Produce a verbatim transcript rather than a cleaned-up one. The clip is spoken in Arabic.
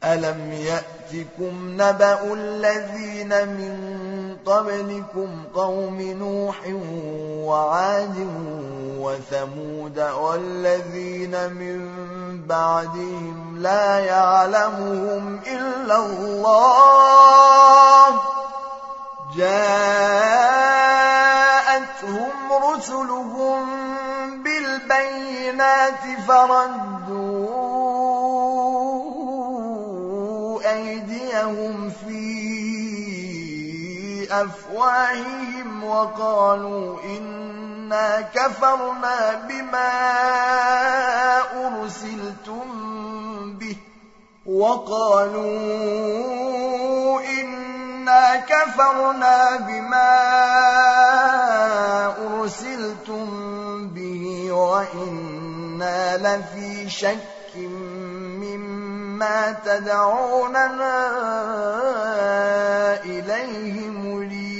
ألم يأتكم نبأ الذين من قبلكم قوم نوح وعاد وثمود والذين من بعدهم لا يعلمهم إلا الله جاءتهم رسلهم بالبينات فردوا أيديهم في أفواههم وقالوا إنا كفرنا بما أرسلتم به وقالوا إنا كفرنا بما أرسلتم به وإنا لفي شك مما تدعوننا إليه مريب